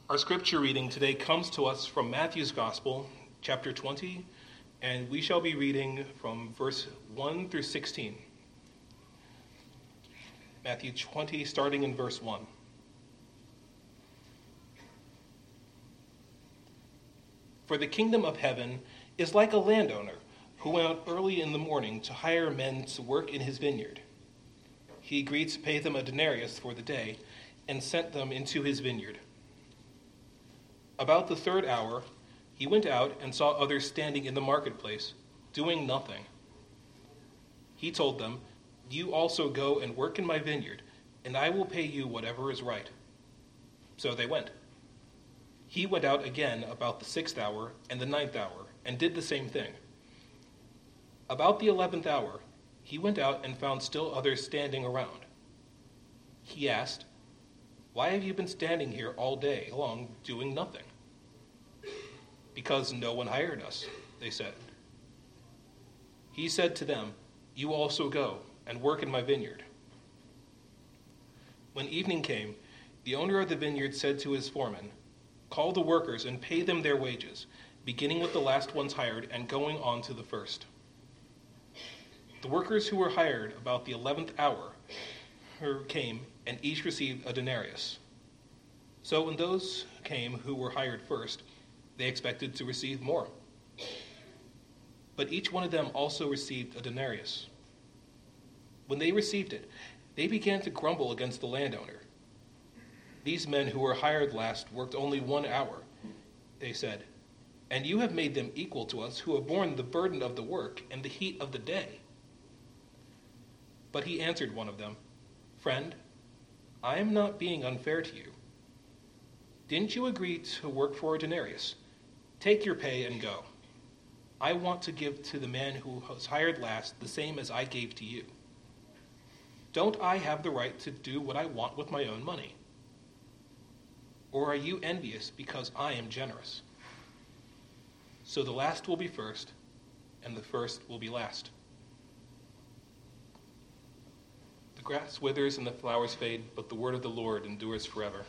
Our scripture reading today comes to us from Matthew's Gospel, chapter 20, and we shall be reading from verse 1 through 16. Matthew 20, starting in verse 1. For the kingdom of heaven is like a landowner who went out early in the morning to hire men to work in his vineyard. He agreed to pay them a denarius for the day and sent them into his vineyard. About the third hour, he went out and saw others standing in the marketplace, doing nothing. He told them, "You also go and work in my vineyard, and I will pay you whatever is right." So they went. He went out again about the 6th hour and the 9th hour, and did the same thing. About the 11th hour, he went out and found still others standing around. He asked, "Why have you been standing here all day long doing nothing?" "Because no one hired us," they said. He said to them, "You also go and work in my vineyard." When evening came, the owner of the vineyard said to his foreman, "Call the workers and pay them their wages, beginning with the last ones hired and going on to the first." The workers who were hired about the 11th hour came, and each received a denarius. So when those came who were hired first, they expected to receive more. But each one of them also received a denarius. When they received it, they began to grumble against the landowner. "These men who were hired last worked only 1 hour," they said, "and you have made them equal to us who have borne the burden of the work and the heat of the day." But he answered one of them, "Friend, I am not being unfair to you. Didn't you agree to work for a denarius? Take your pay and go. I want to give to the man who was hired last the same as I gave to you. Don't I have the right to do what I want with my own money? Or are you envious because I am generous?" So the last will be first, and the first will be last. The grass withers and the flowers fade, but the word of the Lord endures forever.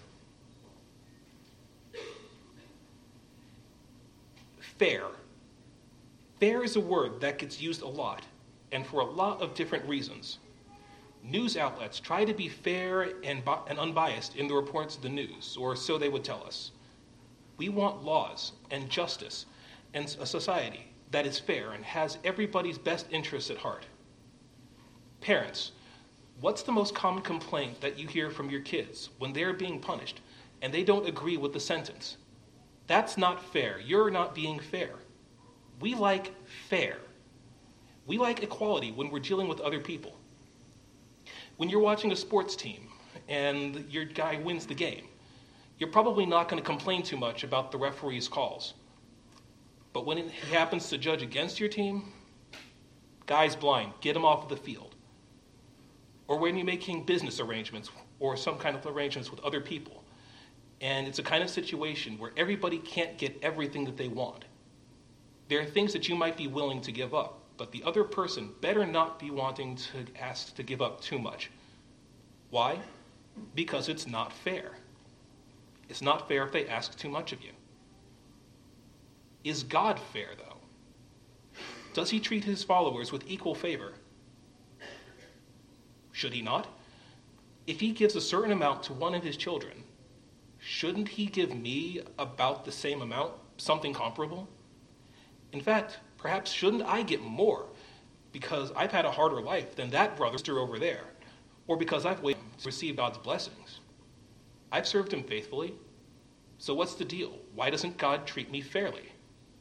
Fair. Fair is a word that gets used a lot, and for a lot of different reasons. News outlets try to be fair and unbiased in the reports of the news, or so they would tell us. We want laws and justice and a society that is fair and has everybody's best interests at heart. Parents, what's the most common complaint that you hear from your kids when they're being punished and they don't agree with the sentence? "That's not fair. You're not being fair." We like fair. We like equality when we're dealing with other people. When you're watching a sports team and your guy wins the game, you're probably not going to complain too much about the referee's calls. But when he happens to judge against your team, guy's blind, get him off of the field. Or when you're making business arrangements or some kind of arrangements with other people, and it's a kind of situation where everybody can't get everything that they want. There are things that you might be willing to give up, but the other person better not be wanting to ask to give up too much. Why? Because it's not fair. It's not fair if they ask too much of you. Is God fair, though? Does he treat his followers with equal favor? Should he not? If he gives a certain amount to one of his children, shouldn't he give me about the same amount, something comparable? In fact, perhaps shouldn't I get more because I've had a harder life than that brother over there, or because I've waited to receive God's blessings? I've served him faithfully, so what's the deal? Why doesn't God treat me fairly?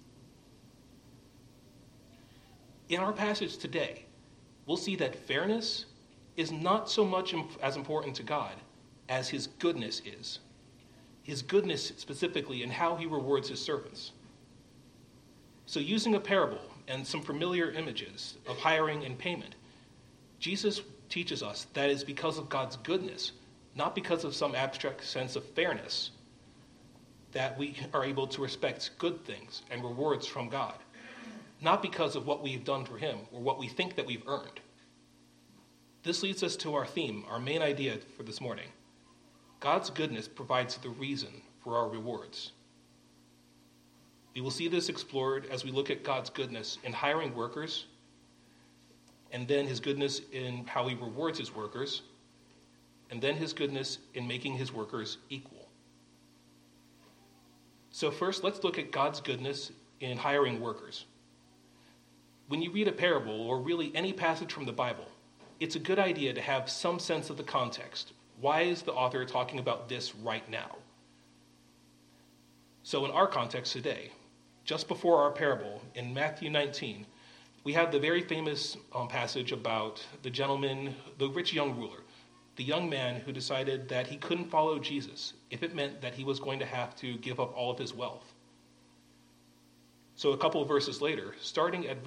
In our passage today, we'll see that fairness is not so much as important to God as his goodness is. His goodness specifically in how he rewards his servants. So using a parable and some familiar images of hiring and payment, Jesus teaches us that it's because of God's goodness, not because of some abstract sense of fairness, that we are able to respect good things and rewards from God, not because of what we've done for him or what we think that we've earned. This leads us to our theme, our main idea for this morning. God's goodness provides the reason for for our rewards. We will see this explored as we look at God's goodness in hiring workers, and then his goodness in how he rewards his workers, and then his goodness in making his workers equal. So first, let's look at God's goodness in hiring workers. When you read a parable, or really any passage from the Bible, it's a good idea to have some sense of the context. Why is the author talking about this right now? So in our context today, just before our parable, in Matthew 19, we have the very famous passage about the rich young ruler, the young man who decided that he couldn't follow Jesus if it meant that he was going to have to give up all of his wealth. So a couple of verses later, starting at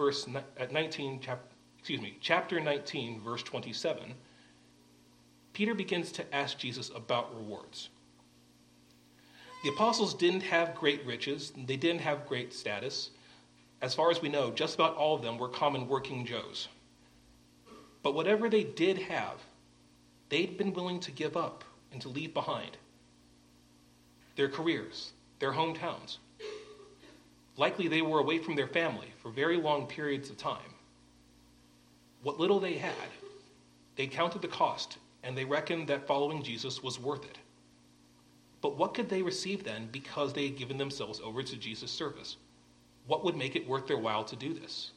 chapter 19, verse 27, Peter begins to ask Jesus about rewards. The apostles didn't have great riches, they didn't have great status. As far as we know, just about all of them were common working Joes. But whatever they did have, they'd been willing to give up and to leave behind. Their careers, their hometowns. Likely they were away from their family for very long periods of time. What little they had, they counted the cost, and they reckoned that following Jesus was worth it. But what could they receive then because they had given themselves over to Jesus' service? What would make it worth their while to do this?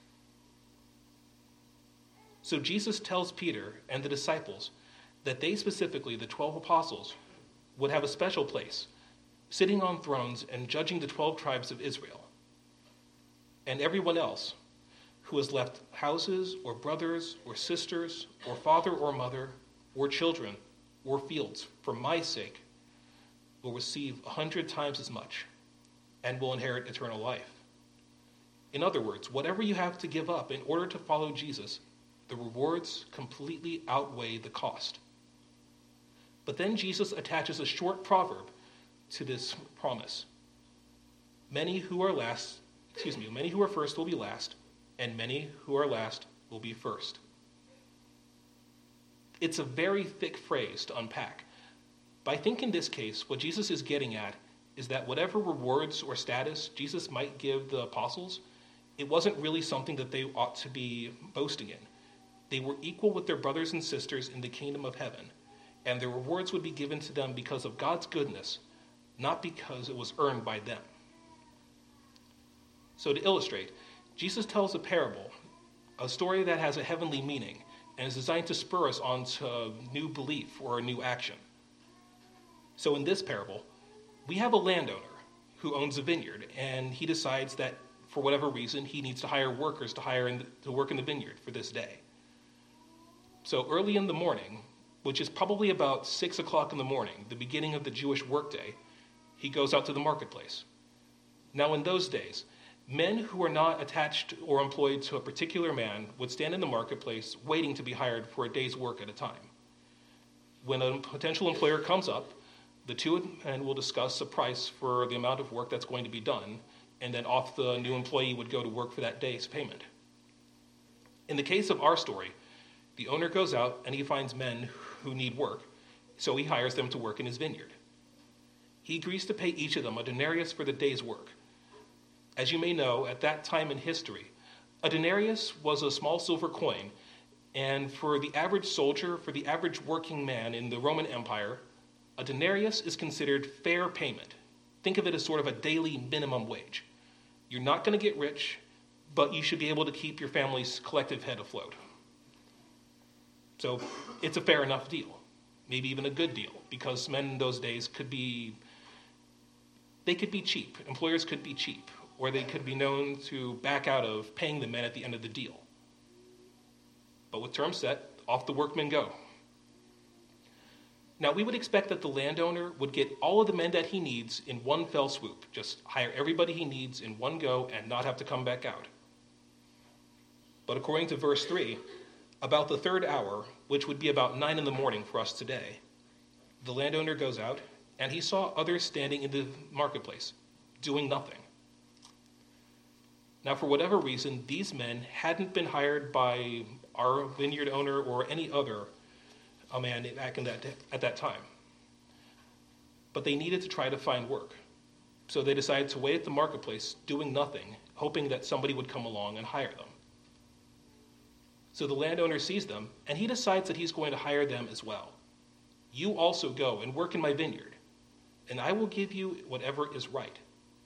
So Jesus tells Peter and the disciples that they specifically, the 12 apostles, would have a special place, sitting on thrones and judging the 12 tribes of Israel. And everyone else who has left houses or brothers or sisters or father or mother or children or fields for my sake will receive 100 times as much and will inherit eternal life. In other words, whatever you have to give up in order to follow Jesus, the rewards completely outweigh the cost. But then Jesus attaches a short proverb to this promise. Many who are first will be last, and many who are last will be first. It's a very thick phrase to unpack. But I think in this case, what Jesus is getting at is that whatever rewards or status Jesus might give the apostles, it wasn't really something that they ought to be boasting in. They were equal with their brothers and sisters in the kingdom of heaven, and their rewards would be given to them because of God's goodness, not because it was earned by them. So to illustrate, Jesus tells a parable, a story that has a heavenly meaning, and is designed to spur us on to new belief or a new action. So in this parable, we have a landowner who owns a vineyard, and he decides that for whatever reason, he needs to hire workers to work in the vineyard for this day. So early in the morning, which is probably about 6 o'clock in the morning, the beginning of the Jewish workday, he goes out to the marketplace. Now in those days, men who were not attached or employed to a particular man would stand in the marketplace waiting to be hired for a day's work at a time. When a potential employer comes up, the two men will discuss a price for the amount of work that's going to be done, and then off the new employee would go to work for that day's payment. In the case of our story, the owner goes out and he finds men who need work, so he hires them to work in his vineyard. He agrees to pay each of them a denarius for the day's work. As you may know, at that time in history, a denarius was a small silver coin, and for the average soldier, for the average working man in the Roman Empire, a denarius is considered fair payment. Think of it as sort of a daily minimum wage. You're not going to get rich, but you should be able to keep your family's collective head afloat. So it's a fair enough deal, maybe even a good deal, because men in those days could be cheap. Employers could be cheap, or they could be known to back out of paying the men at the end of the deal. But with terms set, off the workmen go. Now, we would expect that the landowner would get all of the men that he needs in one fell swoop, just hire everybody he needs in one go and not have to come back out. But according to verse 3, about the third hour, which would be about 9 in the morning for us today, the landowner goes out and he saw others standing in the marketplace, doing nothing. Now, for whatever reason, these men hadn't been hired by our vineyard owner or any other man back at that time. but they needed to try to find work. So they decided to wait at the marketplace, doing nothing, hoping that somebody would come along and hire them. So the landowner sees them, and he decides that he's going to hire them as well. You also go and work in my vineyard, and I will give you whatever is right.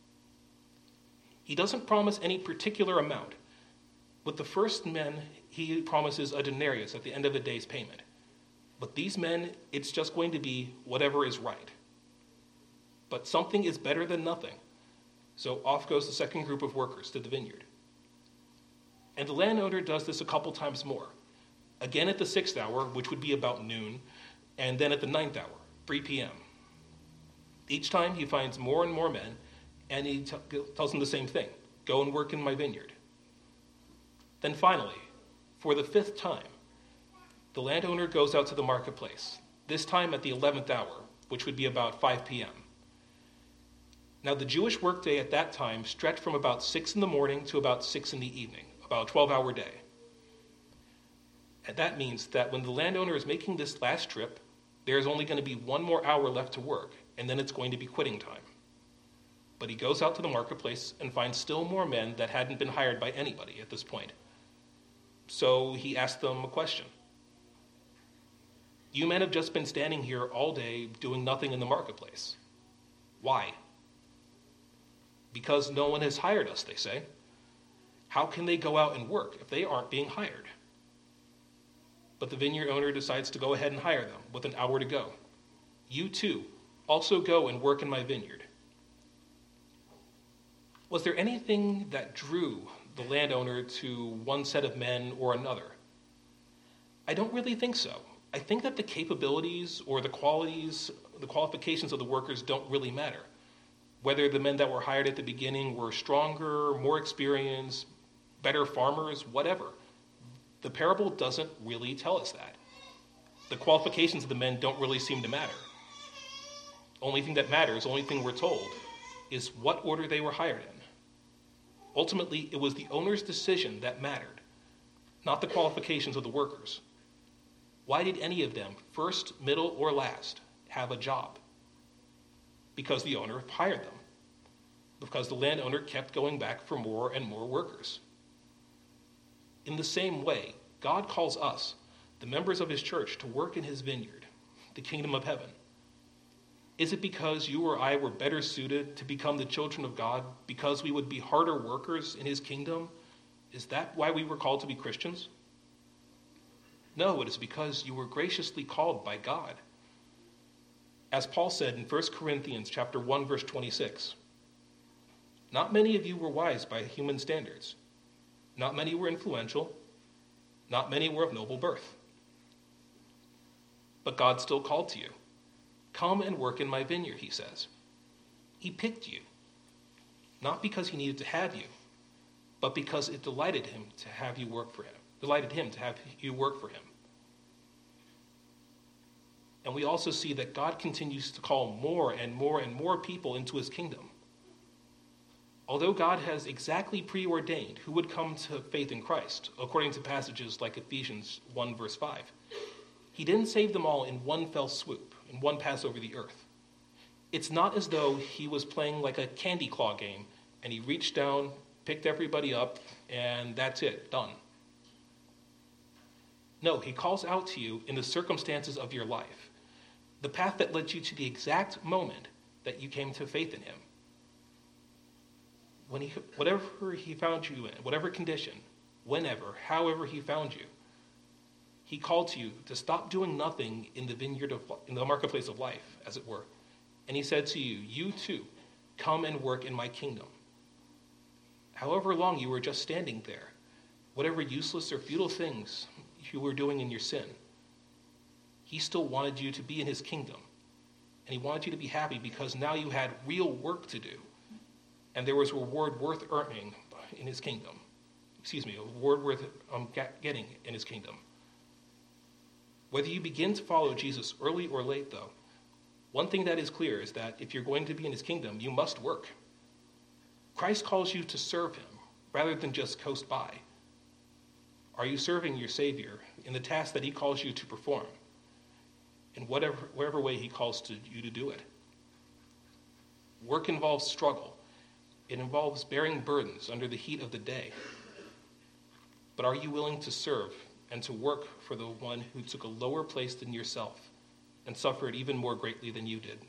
He doesn't promise any particular amount. With the first men, he promises a denarius at the end of the day's payment. But these men, it's just going to be whatever is right. But something is better than nothing. So off goes the second group of workers to the vineyard. And the landowner does this a couple times more. Again at the 6th hour, which would be about noon, and then at the 9th hour, 3 p.m. Each time he finds more and more men, and he tells them the same thing. Go and work in my vineyard. Then finally, for the 5th time, the landowner goes out to the marketplace, this time at the 11th hour, which would be about 5 p.m. Now, the Jewish workday at that time stretched from about 6 in the morning to about 6 in the evening, about a 12-hour day. And that means that when the landowner is making this last trip, there is only going to be 1 more hour left to work, and then it's going to be quitting time. But he goes out to the marketplace and finds still more men that hadn't been hired by anybody at this point. So he asks them a question. You men have just been standing here all day doing nothing in the marketplace. Why? Because no one has hired us, they say. How can they go out and work if they aren't being hired? But the vineyard owner decides to go ahead and hire them with an hour to go. You too, also go and work in my vineyard. Was there anything that drew the landowner to one set of men or another? I don't really think so. I think that the capabilities or the qualifications of the workers don't really matter. Whether the men that were hired at the beginning were stronger, more experienced, better farmers, whatever. The parable doesn't really tell us that. The qualifications of the men don't really seem to matter. Only thing that matters, only thing we're told, is what order they were hired in. Ultimately, it was the owner's decision that mattered, not the qualifications of the workers. Why did any of them, first, middle, or last, have a job? Because the owner hired them. Because the landowner kept going back for more and more workers. In the same way, God calls us, the members of his church, to work in his vineyard, the kingdom of heaven. Is it because you or I were better suited to become the children of God because we would be harder workers in his kingdom? Is that why we were called to be Christians? No, it is because you were graciously called by God. As Paul said in 1 Corinthians chapter 1, verse 26, not many of you were wise by human standards. Not many were influential. Not many were of noble birth. But God still called to you. Come and work in my vineyard, he says. He picked you, not because he needed to have you, but because it delighted him to have you work for him. Delighted him to have you work for him. And we also see that God continues to call more and more and more people into his kingdom. Although God has exactly preordained who would come to faith in Christ, according to passages like Ephesians 1, verse 5, he didn't save them all in one fell swoop, in one pass over the earth. It's not as though he was playing like a candy claw game, and he reached down, picked everybody up, and that's it, done. No, he calls out to you in the circumstances of your life, the path that led you to the exact moment that you came to faith in him. Whatever he found you in, whatever condition, whenever, however he found you, he called to you to stop doing nothing in the vineyard in the marketplace of life, as it were. And he said to you, you too, come and work in my kingdom. However long you were just standing there, whatever useless or futile things you were doing in your sin, he still wanted you to be in his kingdom. And he wanted you to be happy because now you had real work to do. And there was a reward worth earning in his kingdom. A reward worth getting in his kingdom. Whether you begin to follow Jesus early or late, though, one thing that is clear is that if you're going to be in his kingdom, you must work. Christ calls you to serve him rather than just coast by. Are you serving your Savior in the task that he calls you to perform? In whatever way he calls you to do it? Work involves struggle. It involves bearing burdens under the heat of the day. But are you willing to serve and to work for the one who took a lower place than yourself and suffered even more greatly than you did?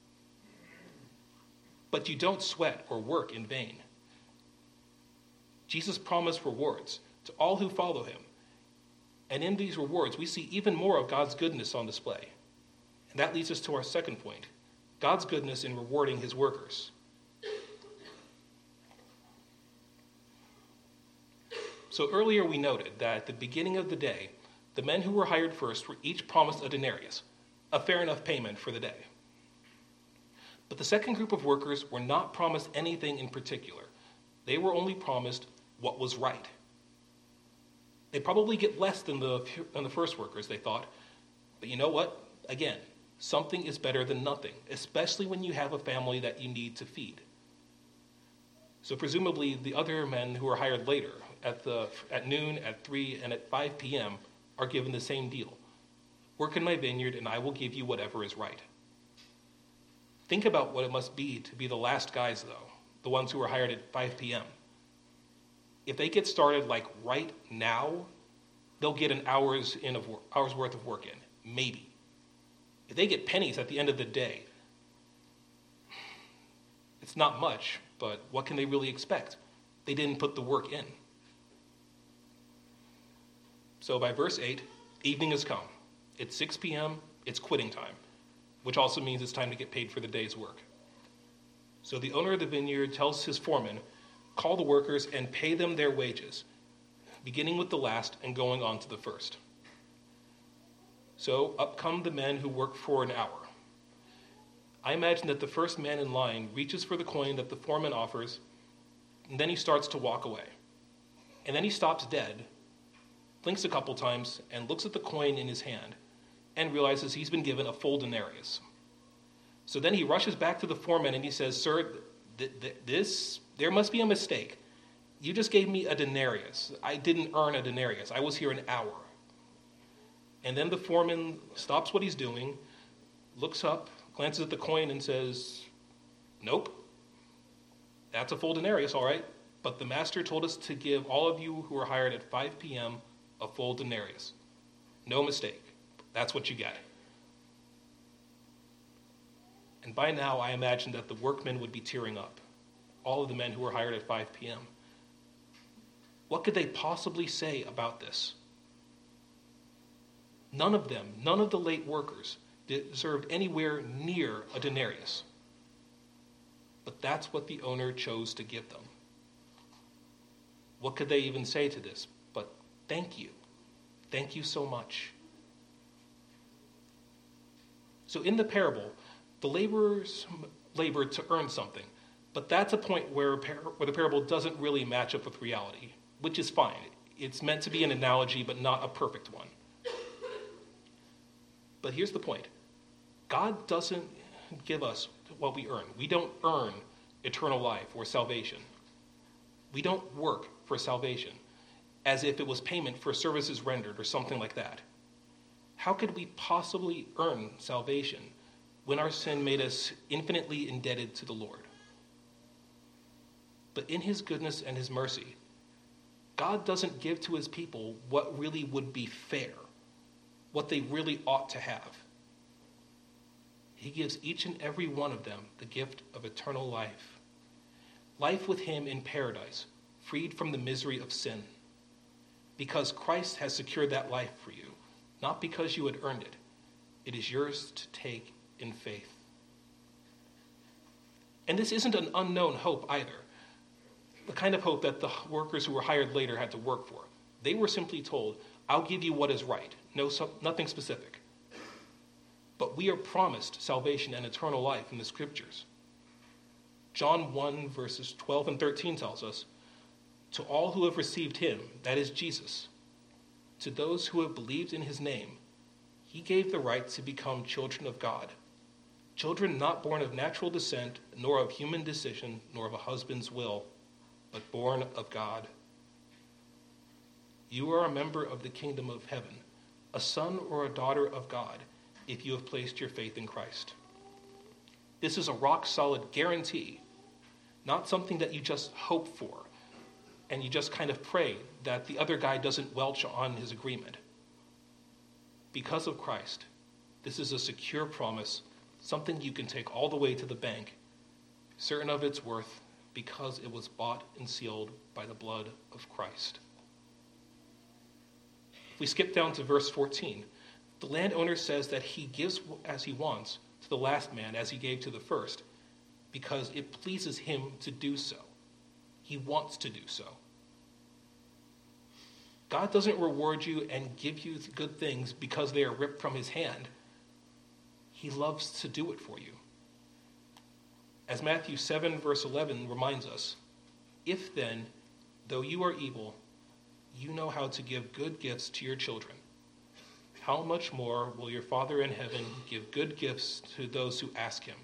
But you don't sweat or work in vain. Jesus promised rewards to all who follow him. And in these rewards, we see even more of God's goodness on display. And that leads us to our second point, God's goodness in rewarding his workers. So earlier we noted that at the beginning of the day, the men who were hired first were each promised a denarius, a fair enough payment for the day. But the second group of workers were not promised anything in particular. They were only promised what was right. They probably get less than the first workers, they thought. But you know what? Again, something is better than nothing, especially when you have a family that you need to feed. So presumably the other men who were hired later, at noon, at 3, and at 5 p.m., are given the same deal. Work in my vineyard, and I will give you whatever is right. Think about what it must be to be the last guys, though, the ones who were hired at 5 p.m. If they get started like right now, they'll get an hour's worth of work in, maybe. If they get pennies at the end of the day, it's not much, but what can they really expect? They didn't put the work in. So by verse 8, evening has come. It's 6 p.m., it's quitting time, which also means it's time to get paid for the day's work. So the owner of the vineyard tells his foreman, call the workers and pay them their wages, beginning with the last and going on to the first. So up come the men who work for an hour. I imagine that the first man in line reaches for the coin that the foreman offers, and then he starts to walk away. And then he stops dead, blinks a couple times, and looks at the coin in his hand, and realizes he's been given a full denarius. So then he rushes back to the foreman and he says, sir, there must be a mistake. You just gave me a denarius. I didn't earn a denarius. I was here an hour. And then the foreman stops what he's doing, looks up, glances at the coin and says, nope, that's a full denarius, all right. But the master told us to give all of you who are hired at 5 p.m. a full denarius. No mistake. That's what you get. And by now, I imagine that the workmen would be tearing up. All of the men who were hired at 5 p.m. What could they possibly say about this? None of them, none of the late workers, deserved anywhere near a denarius. But that's what the owner chose to give them. What could they even say to this? But thank you. Thank you so much. So in the parable, the laborers labored to earn something, but that's a point where the parable doesn't really match up with reality, which is fine. It's meant to be an analogy, but not a perfect one. But here's the point. God doesn't give us what we earn. We don't earn eternal life or salvation. We don't work for salvation as if it was payment for services rendered or something like that. How could we possibly earn salvation when our sin made us infinitely indebted to the Lord? But in his goodness and his mercy, God doesn't give to his people what really would be fair, what they really ought to have. He gives each and every one of them the gift of eternal life. Life with him in paradise, freed from the misery of sin. Because Christ has secured that life for you, not because you had earned it. It is yours to take in faith. And this isn't an unknown hope either. The kind of hope that the workers who were hired later had to work for. They were simply told, I'll give you what is right. Nothing specific. But we are promised salvation and eternal life in the scriptures. John 1 verses 12 and 13 tells us, to all who have received him, that is Jesus, to those who have believed in his name, he gave the right to become children of God. Children not born of natural descent, nor of human decision, nor of a husband's will, but born of God. You are a member of the kingdom of heaven, a son or a daughter of God, if you have placed your faith in Christ. This is a rock-solid guarantee, not something that you just hope for and you just kind of pray that the other guy doesn't welch on his agreement. Because of Christ, this is a secure promise, something you can take all the way to the bank, certain of its worth, because it was bought and sealed by the blood of Christ. If we skip down to verse 14, the landowner says that he gives as he wants to the last man as he gave to the first, because it pleases him to do so. He wants to do so. God doesn't reward you and give you good things because they are ripped from his hand. He loves to do it for you. As Matthew 7, verse 11 reminds us, if then, though you are evil, you know how to give good gifts to your children, how much more will your Father in heaven give good gifts to those who ask him?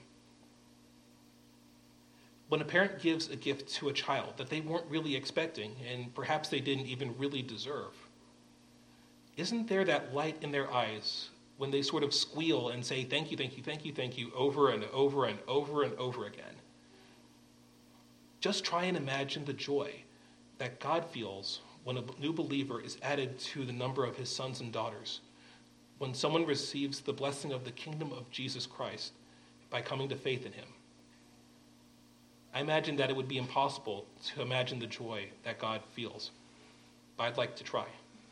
When a parent gives a gift to a child that they weren't really expecting, and perhaps they didn't even really deserve, isn't there that light in their eyes when they sort of squeal and say, thank you, thank you, thank you, thank you, over and over and over and over again? Just try and imagine the joy that God feels when a new believer is added to the number of his sons and daughters, when someone receives the blessing of the kingdom of Jesus Christ by coming to faith in him. I imagine that it would be impossible to imagine the joy that God feels, but I'd like to try.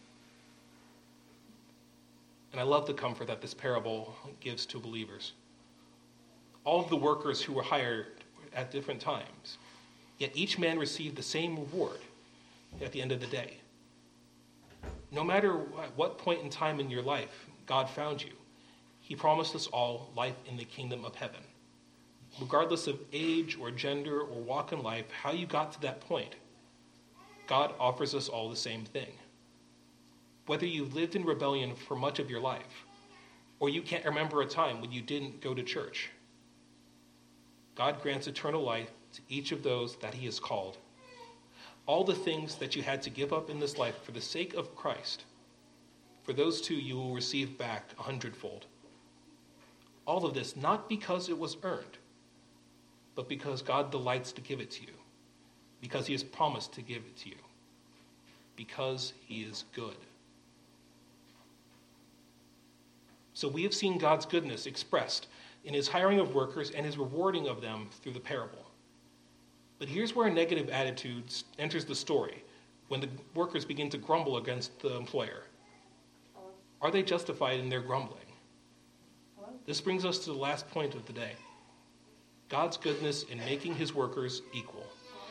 And I love the comfort that this parable gives to believers. All of the workers who were hired at different times, yet each man received the same reward at the end of the day. No matter what point in time in your life God found you, he promised us all life in the kingdom of heaven. Regardless of age or gender or walk in life, how you got to that point, God offers us all the same thing. Whether you've lived in rebellion for much of your life, or you can't remember a time when you didn't go to church, God grants eternal life to each of those that he has called. All the things that you had to give up in this life for the sake of Christ, for those two you will receive back 100-fold. All of this not because it was earned, but because God delights to give it to you, because he has promised to give it to you, because he is good. So we have seen God's goodness expressed in his hiring of workers and his rewarding of them through the parable. But here's where a negative attitude enters the story, when the workers begin to grumble against the employer. Are they justified in their grumbling? This brings us to the last point of the day. God's goodness in making his workers equal.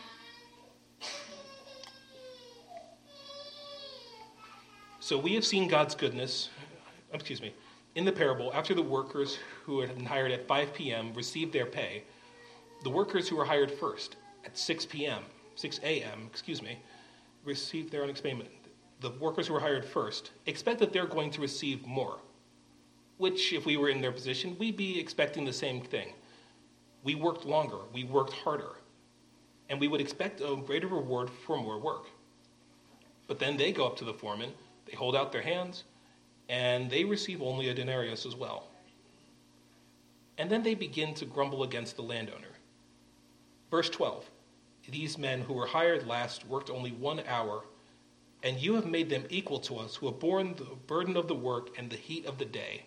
So we have seen God's goodness, in the parable, after the workers who had been hired at 5 p.m. received their pay, the workers who were hired first at 6 a.m., received their unexpected. The workers who were hired first expect that they're going to receive more, which, if we were in their position, we'd be expecting the same thing. We worked longer, we worked harder, and we would expect a greater reward for more work. But then they go up to the foreman, they hold out their hands, and they receive only a denarius as well. And then they begin to grumble against the landowner. Verse 12, these men who were hired last worked only 1 hour, and you have made them equal to us who have borne the burden of the work and the heat of the day.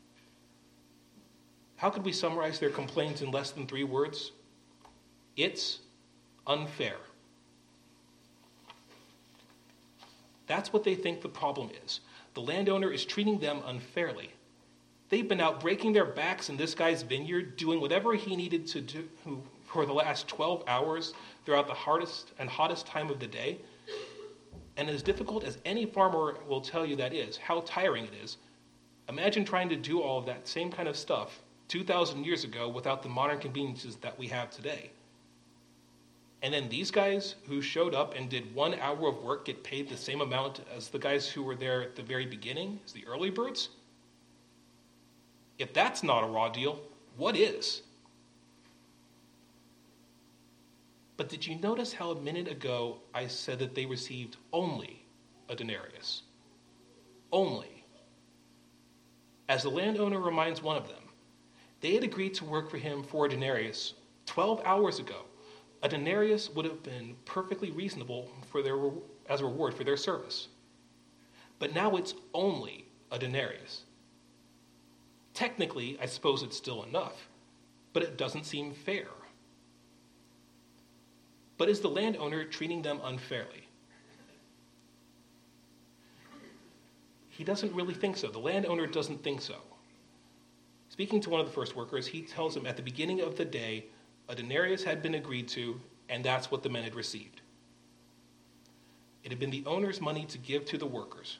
How could we summarize their complaints in less than 3 words? It's unfair. That's what they think the problem is. The landowner is treating them unfairly. They've been out breaking their backs in this guy's vineyard, doing whatever he needed to do for the last 12 hours throughout the hardest and hottest time of the day. And as difficult as any farmer will tell you that is, how tiring it is, imagine trying to do all of that same kind of stuff 2,000 years ago without the modern conveniences that we have today. And then these guys who showed up and did 1 hour of work get paid the same amount as the guys who were there at the very beginning, as the early birds? If that's not a raw deal, what is? But did you notice how a minute ago I said that they received only a denarius? Only. As the landowner reminds one of them, They had agreed to work for him for a denarius 12 hours ago. A denarius would have been perfectly reasonable as a reward for their service. But now it's only a denarius. Technically, I suppose it's still enough, but it doesn't seem fair. But is the landowner treating them unfairly? He doesn't really think so. The landowner doesn't think so. Speaking to one of the first workers, he tells him at the beginning of the day, a denarius had been agreed to, and that's what the men had received. It had been the owner's money to give to the workers.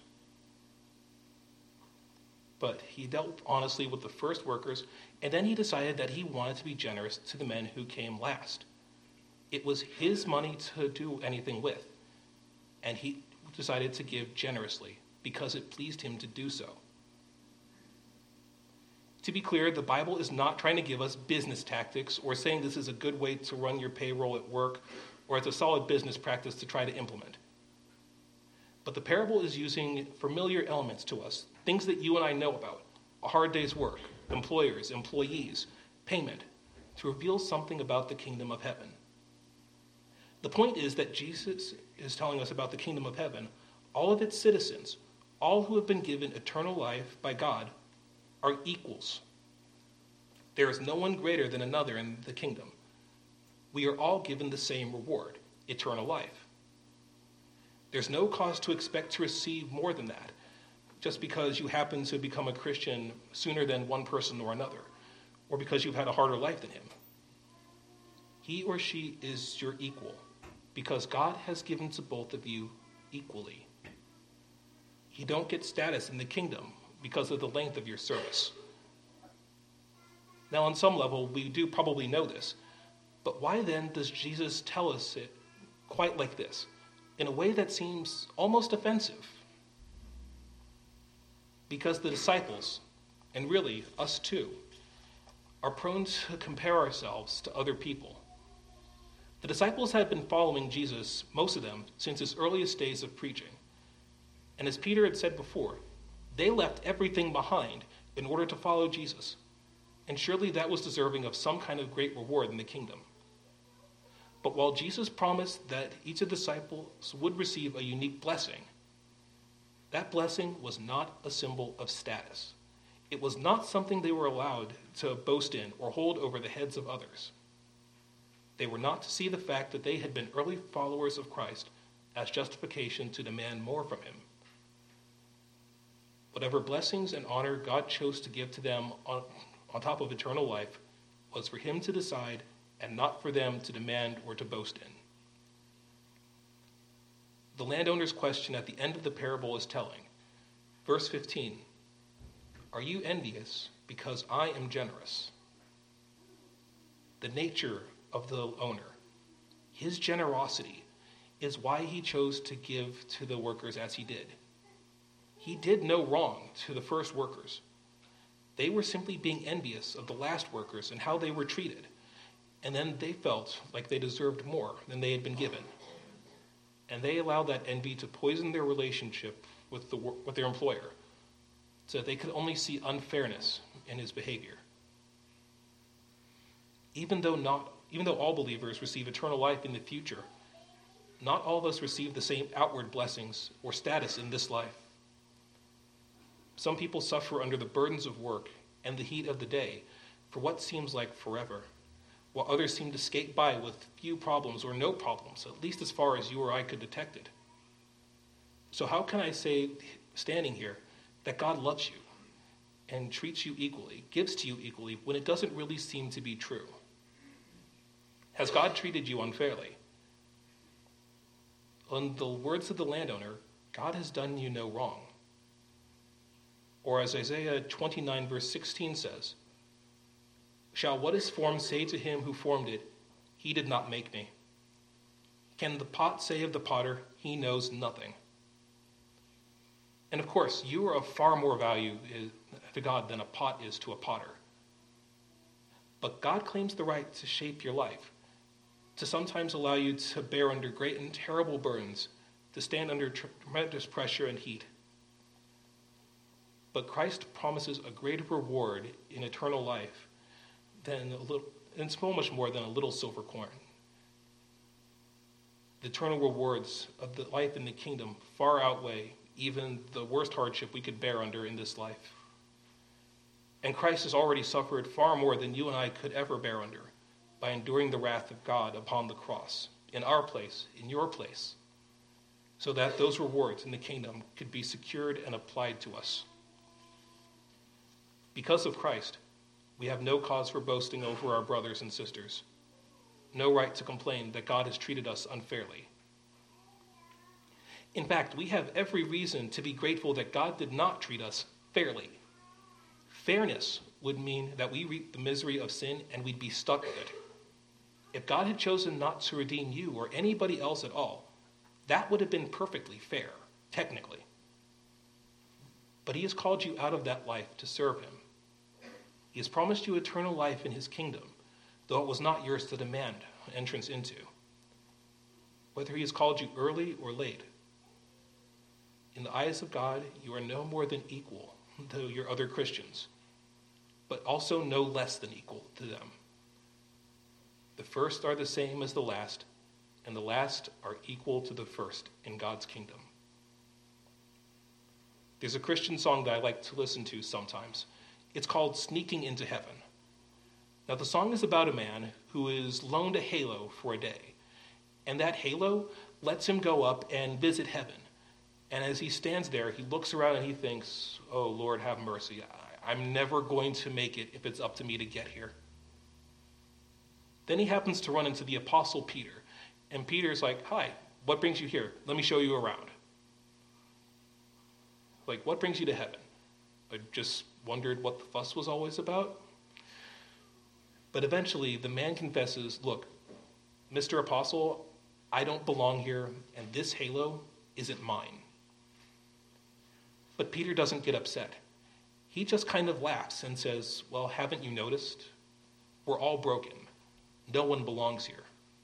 But he dealt honestly with the first workers, and then he decided that he wanted to be generous to the men who came last. It was his money to do anything with, and he decided to give generously because it pleased him to do so. To be clear, the Bible is not trying to give us business tactics or saying this is a good way to run your payroll at work or it's a solid business practice to try to implement. But the parable is using familiar elements to us, things that you and I know about, a hard day's work, employers, employees, payment, to reveal something about the kingdom of heaven. The point is that Jesus is telling us about the kingdom of heaven. All of its citizens, all who have been given eternal life by God, are equals. There is no one greater than another in the kingdom. We are all given the same reward, eternal life. There's no cause to expect to receive more than that, just because you happen to become a Christian sooner than one person or another, or because you've had a harder life than him. He or she is your equal, because God has given to both of you equally. You don't get status in the kingdom because of the length of your service. Now, on some level, we do probably know this, but why then does Jesus tell us it quite like this, in a way that seems almost offensive? Because the disciples, and really us too, are prone to compare ourselves to other people. The disciples had been following Jesus, most of them, since his earliest days of preaching. And as Peter had said before, they left everything behind in order to follow Jesus. And surely that was deserving of some kind of great reward in the kingdom. But while Jesus promised that each of the disciples would receive a unique blessing, that blessing was not a symbol of status. It was not something they were allowed to boast in or hold over the heads of others. They were not to see the fact that they had been early followers of Christ as justification to demand more from him. Whatever blessings and honor God chose to give to them on top of eternal life was for him to decide and not for them to demand or to boast in. The landowner's question at the end of the parable is telling. Verse 15, "Are you envious because I am generous?" The nature of the owner, his generosity, is why he chose to give to the workers as he did. He did no wrong to the first workers. They were simply being envious of the last workers and how they were treated. And then they felt like they deserved more than they had been given. And they allowed that envy to poison their relationship with their employer, so that they could only see unfairness in his behavior. Even though all believers receive eternal life in the future, not all of us receive the same outward blessings or status in this life. Some people suffer under the burdens of work and the heat of the day for what seems like forever, while others seem to skate by with few problems or no problems, at least as far as you or I could detect it. So how can I say, standing here, that God loves you and treats you equally, gives to you equally, when it doesn't really seem to be true? Has God treated you unfairly? In the words of the landowner, God has done you no wrong. Or as Isaiah 29 verse 16 says, "Shall what is formed say to him who formed it, he did not make me? Can the pot say of the potter, he knows nothing?" And of course, you are of far more value to God than a pot is to a potter. But God claims the right to shape your life, to sometimes allow you to bear under great and terrible burdens, to stand under tremendous pressure and heat. But Christ promises a greater reward in eternal life than and so much more than a little silver coin. The eternal rewards of the life in the kingdom far outweigh even the worst hardship we could bear under in this life. And Christ has already suffered far more than you and I could ever bear under by enduring the wrath of God upon the cross, in our place, in your place, so that those rewards in the kingdom could be secured and applied to us. Because of Christ, we have no cause for boasting over our brothers and sisters, no right to complain that God has treated us unfairly. In fact, we have every reason to be grateful that God did not treat us fairly. Fairness would mean that we reap the misery of sin and we'd be stuck with it. If God had chosen not to redeem you or anybody else at all, that would have been perfectly fair, technically. But he has called you out of that life to serve him. He has promised you eternal life in his kingdom, though it was not yours to demand entrance into. Whether he has called you early or late, in the eyes of God, you are no more than equal to your other Christians, but also no less than equal to them. The first are the same as the last, and the last are equal to the first in God's kingdom. There's a Christian song that I like to listen to sometimes. It's called Sneaking into Heaven. Now, the song is about a man who is loaned a halo for a day, and that halo lets him go up and visit heaven. And as he stands there, he looks around and he thinks, oh, Lord, have mercy. I'm never going to make it if it's up to me to get here. Then he happens to run into the Apostle Peter. And Peter's like, hi, what brings you here? Let me show you around. Like, what brings you to heaven? I just wondered what the fuss was always about. But eventually, the man confesses, look, Mr. Apostle, I don't belong here, and this halo isn't mine. But Peter doesn't get upset. He just kind of laughs and says, well, haven't you noticed? We're all broken. No one belongs here.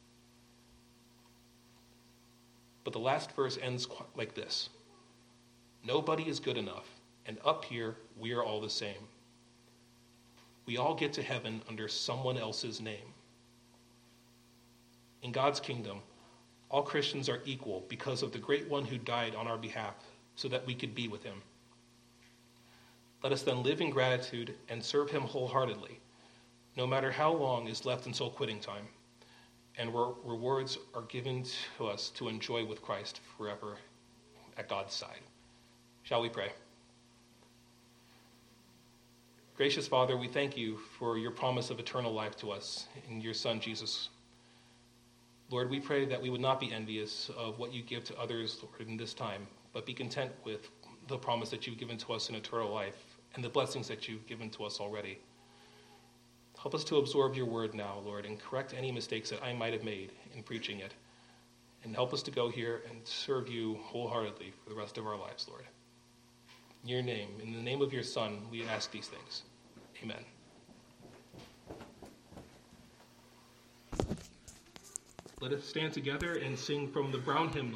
But the last verse ends like this. Nobody is good enough, and up here, we are all the same. We all get to heaven under someone else's name. In God's kingdom, all Christians are equal because of the great one who died on our behalf so that we could be with him. Let us then live in gratitude and serve him wholeheartedly, no matter how long is left until quitting time, and rewards are given to us to enjoy with Christ forever at God's side. Shall we pray? Gracious Father, we thank you for your promise of eternal life to us in your Son, Jesus. Lord, we pray that we would not be envious of what you give to others, Lord, in this time, but be content with the promise that you've given to us in eternal life and the blessings that you've given to us already. Help us to absorb your word now, Lord, and correct any mistakes that I might have made in preaching it. And help us to go here and serve you wholeheartedly for the rest of our lives, Lord. In your name, in the name of your Son, we ask these things. Amen. Let us stand together and sing from the Brown hymnal.